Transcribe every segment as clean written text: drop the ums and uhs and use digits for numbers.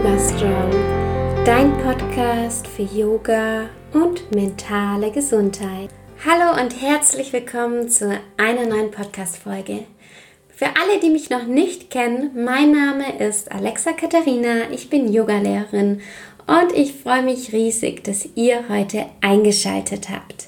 Yoga Strong, dein Podcast für Yoga und mentale Gesundheit. Hallo und herzlich willkommen zu einer neuen Podcast-Folge. Für alle, die mich noch nicht kennen, mein Name ist Alexa Katharina, ich bin Yogalehrerin und ich freue mich riesig, dass ihr heute eingeschaltet habt.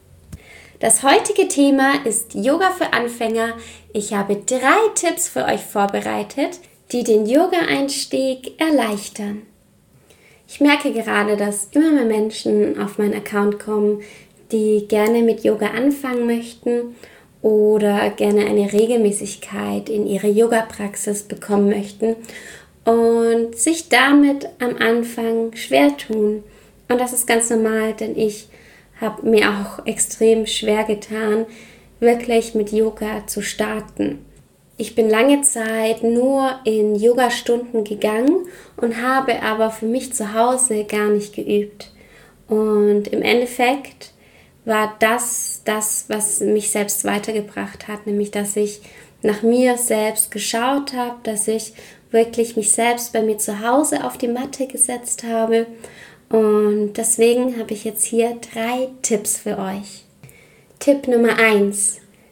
Das heutige Thema ist Yoga für Anfänger. Ich habe 3 Tipps für euch vorbereitet, die den Yoga-Einstieg erleichtern. Ich merke gerade, dass immer mehr Menschen auf meinen Account kommen, die gerne mit Yoga anfangen möchten oder gerne eine Regelmäßigkeit in ihre Yoga-Praxis bekommen möchten und sich damit am Anfang schwer tun. Und das ist ganz normal, denn ich habe mir auch extrem schwer getan, wirklich mit Yoga zu starten. Ich bin lange Zeit nur in Yogastunden gegangen und habe aber für mich zu Hause gar nicht geübt. Und im Endeffekt war das, was mich selbst weitergebracht hat, nämlich dass ich nach mir selbst geschaut habe, dass ich wirklich mich selbst bei mir zu Hause auf die Matte gesetzt habe. Und deswegen habe ich jetzt hier 3 Tipps für euch. Tipp Nummer 1.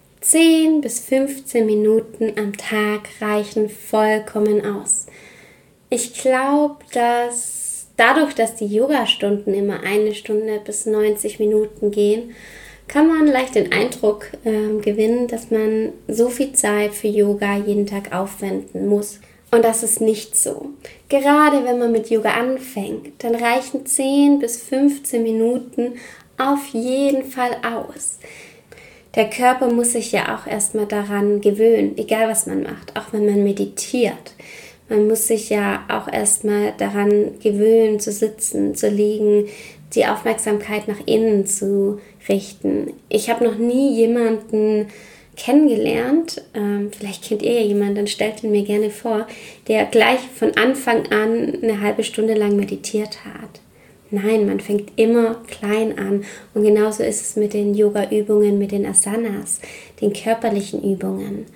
10 bis 15 Minuten am Tag reichen vollkommen aus. Ich glaube, dass dadurch, dass die Yogastunden immer 1 Stunde bis 90 Minuten gehen, kann man leicht den Eindruck gewinnen, dass man so viel Zeit für Yoga jeden Tag aufwenden muss. Und das ist nicht so. Gerade wenn man mit Yoga anfängt, dann reichen 10 bis 15 Minuten auf jeden Fall aus. Der Körper muss sich ja auch erstmal daran gewöhnen, egal was man macht, auch wenn man meditiert. Man muss sich ja auch erstmal daran gewöhnen, zu sitzen, zu liegen, die Aufmerksamkeit nach innen zu richten. Ich habe noch nie jemanden kennengelernt, vielleicht kennt ihr ja jemanden, dann stellt ihn mir gerne vor, der gleich von Anfang an eine halbe Stunde lang meditiert hat. Nein, man fängt immer klein an und genauso ist es mit den Yoga-Übungen, mit den Asanas, den körperlichen Übungen.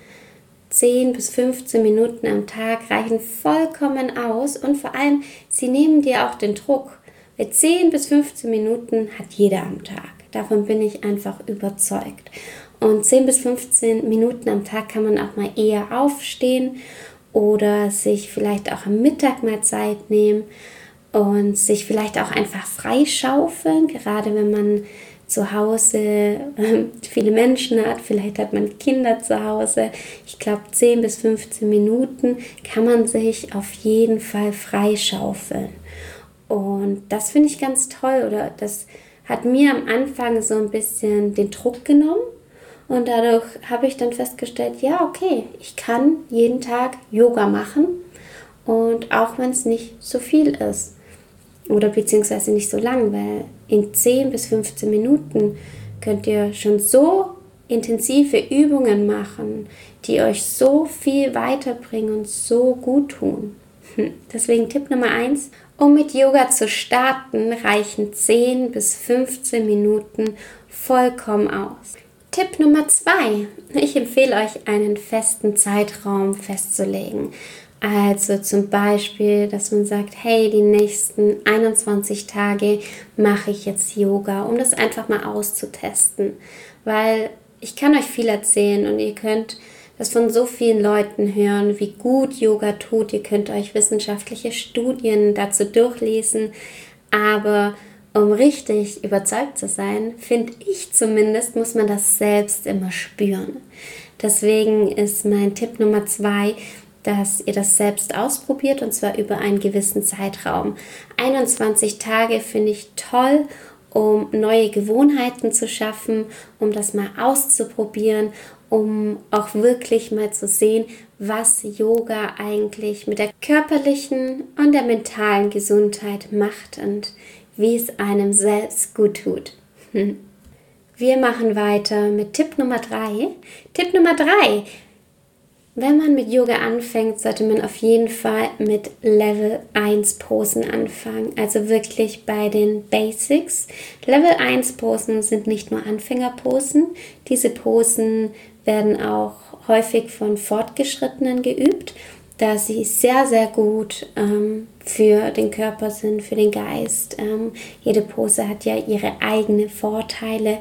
10 bis 15 Minuten am Tag reichen vollkommen aus und vor allem, sie nehmen dir auch den Druck. Weil 10 bis 15 Minuten hat jeder am Tag. Davon bin ich einfach überzeugt. Und 10 bis 15 Minuten am Tag kann man auch mal eher aufstehen oder sich vielleicht auch am Mittag mal Zeit nehmen und sich vielleicht auch einfach freischaufeln, gerade wenn man zu Hause viele Menschen hat, vielleicht hat man Kinder zu Hause. Ich glaube, 10 bis 15 Minuten kann man sich auf jeden Fall freischaufeln. Und das finde ich ganz toll, oder das hat mir am Anfang so ein bisschen den Druck genommen. Und dadurch habe ich dann festgestellt, ja, okay, ich kann jeden Tag Yoga machen und auch wenn es nicht so viel ist oder beziehungsweise nicht so lang, weil in 10 bis 15 Minuten könnt ihr schon so intensive Übungen machen, die euch so viel weiterbringen und so gut tun. Deswegen Tipp Nummer 1, um mit Yoga zu starten, reichen 10 bis 15 Minuten vollkommen aus. Tipp Nummer 2. Ich empfehle euch, einen festen Zeitraum festzulegen. Also zum Beispiel, dass man sagt, hey, die nächsten 21 Tage mache ich jetzt Yoga, um das einfach mal auszutesten. Weil ich kann euch viel erzählen und ihr könnt das von so vielen Leuten hören, wie gut Yoga tut. Ihr könnt euch wissenschaftliche Studien dazu durchlesen, aber um richtig überzeugt zu sein, finde ich zumindest, muss man das selbst immer spüren. Deswegen ist mein Tipp Nummer 2, dass ihr das selbst ausprobiert und zwar über einen gewissen Zeitraum. 21 Tage finde ich toll, um neue Gewohnheiten zu schaffen, um das mal auszuprobieren, um auch wirklich mal zu sehen, was Yoga eigentlich mit der körperlichen und der mentalen Gesundheit macht und wie es einem selbst gut tut. Wir machen weiter mit Tipp Nummer 3. Tipp Nummer 3. Wenn man mit Yoga anfängt, sollte man auf jeden Fall mit Level 1 Posen anfangen. Also wirklich bei den Basics. Level 1 Posen sind nicht nur Anfängerposen. Diese Posen werden auch häufig von Fortgeschrittenen geübt. da sie sehr, sehr gut für den Körper sind, für den Geist. Jede Pose hat ja ihre eigenen Vorteile.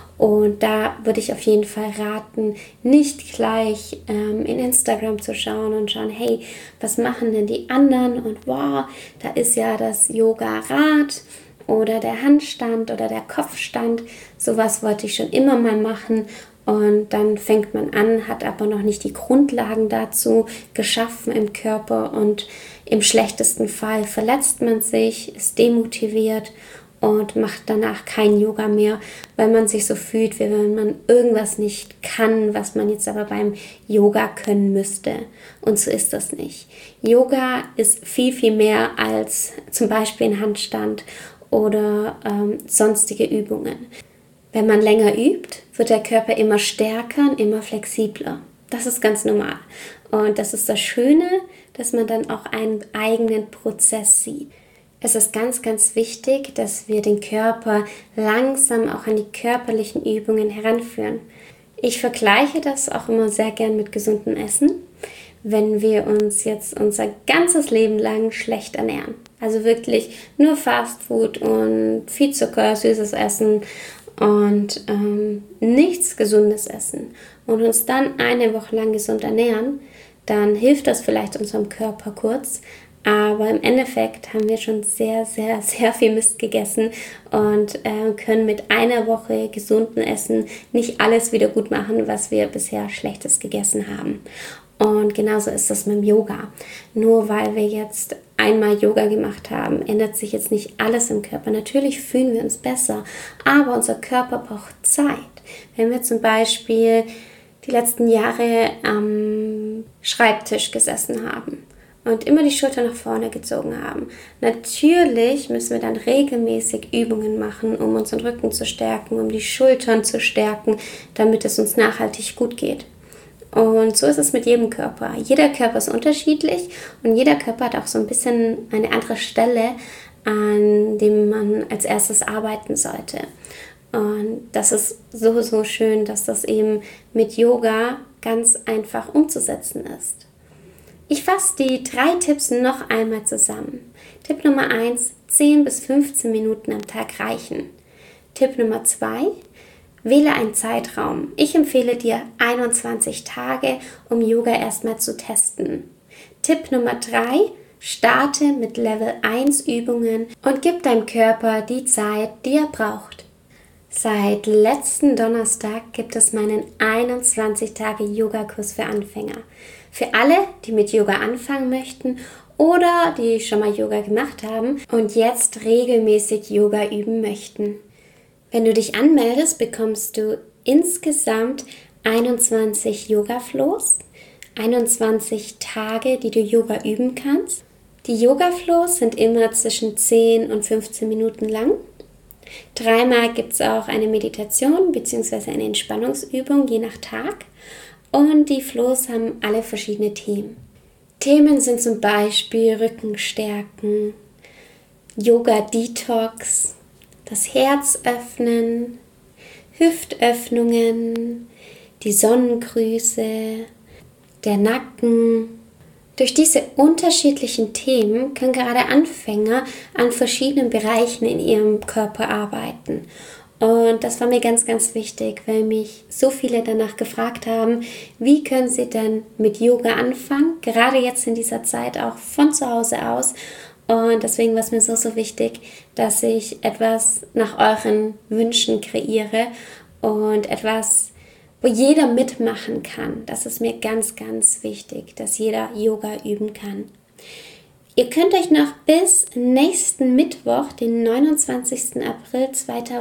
Und da würde ich auf jeden Fall raten, nicht gleich in Instagram zu schauen und schauen, hey, was machen denn die anderen? Und wow, da ist ja das Yoga-Rad oder der Handstand oder der Kopfstand. Sowas wollte ich schon immer mal machen. Und dann fängt man an, hat aber noch nicht die Grundlagen dazu geschaffen im Körper. Und im schlechtesten Fall verletzt man sich, ist demotiviert und macht danach kein Yoga mehr, weil man sich so fühlt, wie wenn man irgendwas nicht kann, was man jetzt aber beim Yoga können müsste. Und so ist das nicht. Yoga ist viel, viel mehr als zum Beispiel ein Handstand oder sonstige Übungen. Wenn man länger übt, wird der Körper immer stärker und immer flexibler. Das ist ganz normal. Und das ist das Schöne, dass man dann auch einen eigenen Prozess sieht. Es ist ganz, ganz wichtig, dass wir den Körper langsam auch an die körperlichen Übungen heranführen. Ich vergleiche das auch immer sehr gern mit gesundem Essen, wenn wir uns jetzt unser ganzes Leben lang schlecht ernähren. Also wirklich nur Fastfood und viel Zucker, süßes Essen und nichts Gesundes essen und uns dann eine Woche lang gesund ernähren, dann hilft das vielleicht unserem Körper kurz. Aber im Endeffekt haben wir schon sehr, sehr, sehr viel Mist gegessen und können mit einer Woche gesunden Essen nicht alles wieder gut machen, was wir bisher Schlechtes gegessen haben. Und genauso ist das mit dem Yoga. Nur weil wir jetzt einmal Yoga gemacht haben, ändert sich jetzt nicht alles im Körper. Natürlich fühlen wir uns besser, aber unser Körper braucht Zeit. Wenn wir zum Beispiel die letzten Jahre am Schreibtisch gesessen haben und immer die Schulter nach vorne gezogen haben. Natürlich müssen wir dann regelmäßig Übungen machen, um unseren Rücken zu stärken, um die Schultern zu stärken, damit es uns nachhaltig gut geht. Und so ist es mit jedem Körper. Jeder Körper ist unterschiedlich und jeder Körper hat auch so ein bisschen eine andere Stelle, an dem man als erstes arbeiten sollte. Und das ist so, so schön, dass das eben mit Yoga ganz einfach umzusetzen ist. Ich fasse die 3 Tipps noch einmal zusammen. Tipp Nummer 1, 10 bis 15 Minuten am Tag reichen. Tipp Nummer 2, wähle einen Zeitraum. Ich empfehle dir 21 Tage, um Yoga erstmal zu testen. Tipp Nummer 3, starte mit Level 1 Übungen und gib deinem Körper die Zeit, die er braucht. Seit letzten Donnerstag gibt es meinen 21-Tage-Yoga-Kurs für Anfänger. Für alle, die mit Yoga anfangen möchten oder die schon mal Yoga gemacht haben und jetzt regelmäßig Yoga üben möchten. Wenn du dich anmeldest, bekommst du insgesamt 21 Yoga-Flows, 21 Tage, die du Yoga üben kannst. Die Yoga-Flows sind immer zwischen 10 und 15 Minuten lang. 3-mal gibt es auch eine Meditation bzw. eine Entspannungsübung, je nach Tag. Und die Flows haben alle verschiedene Themen. Themen sind zum Beispiel Rückenstärken, Yoga-Detox, das Herz öffnen, Hüftöffnungen, die Sonnengrüße, der Nacken. Durch diese unterschiedlichen Themen können gerade Anfänger an verschiedenen Bereichen in ihrem Körper arbeiten. Und das war mir ganz, ganz wichtig, weil mich so viele danach gefragt haben, wie können sie denn mit Yoga anfangen, gerade jetzt in dieser Zeit auch von zu Hause aus. Und deswegen war es mir so, so wichtig, dass ich etwas nach euren Wünschen kreiere und etwas, wo jeder mitmachen kann. Das ist mir ganz, ganz wichtig, dass jeder Yoga üben kann. Ihr könnt euch noch bis nächsten Mittwoch, den 29. April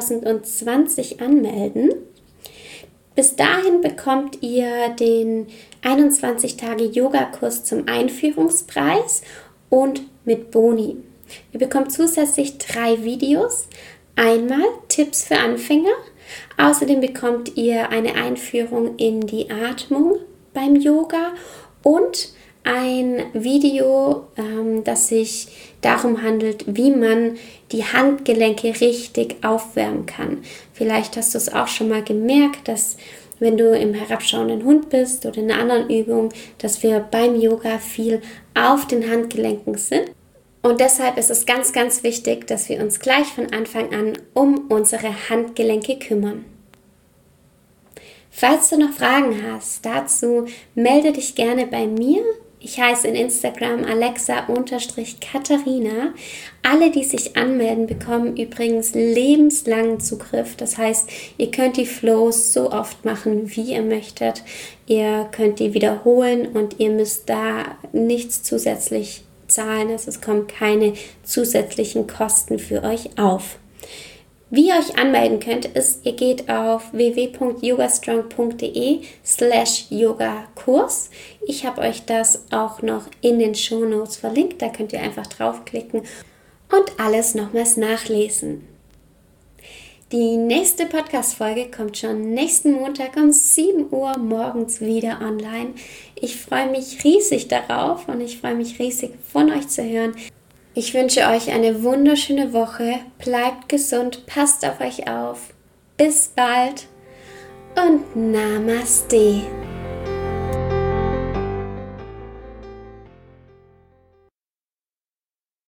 2020 anmelden. Bis dahin bekommt ihr den 21-Tage-Yoga-Kurs zum Einführungspreis und mit Boni. Ihr bekommt zusätzlich 3 Videos. Einmal Tipps für Anfänger. Außerdem bekommt ihr eine Einführung in die Atmung beim Yoga und ein Video, das sich darum handelt, wie man die Handgelenke richtig aufwärmen kann. Vielleicht hast du es auch schon mal gemerkt, dass wenn du im herabschauenden Hund bist oder in einer anderen Übung, dass wir beim Yoga viel auf den Handgelenken sind. Und deshalb ist es ganz, ganz wichtig, dass wir uns gleich von Anfang an um unsere Handgelenke kümmern. Falls du noch Fragen hast dazu, melde dich gerne bei mir. Ich heiße in Instagram Alexa_Katharina. Alle, die sich anmelden, bekommen übrigens lebenslangen Zugriff. Das heißt, ihr könnt die Flows so oft machen, wie ihr möchtet. Ihr könnt die wiederholen und ihr müsst da nichts zusätzlich zahlen. Also es kommen keine zusätzlichen Kosten für euch auf. Wie ihr euch anmelden könnt, ist, ihr geht auf www.yogastrong.de/Yogakurs. Ich habe euch das auch noch in den Shownotes verlinkt, da könnt ihr einfach draufklicken und alles nochmals nachlesen. Die nächste Podcast-Folge kommt schon nächsten Montag um 7 Uhr morgens wieder online. Ich freue mich riesig darauf und ich freue mich riesig von euch zu hören. Ich wünsche euch eine wunderschöne Woche, bleibt gesund, passt auf euch auf. Bis bald und Namaste.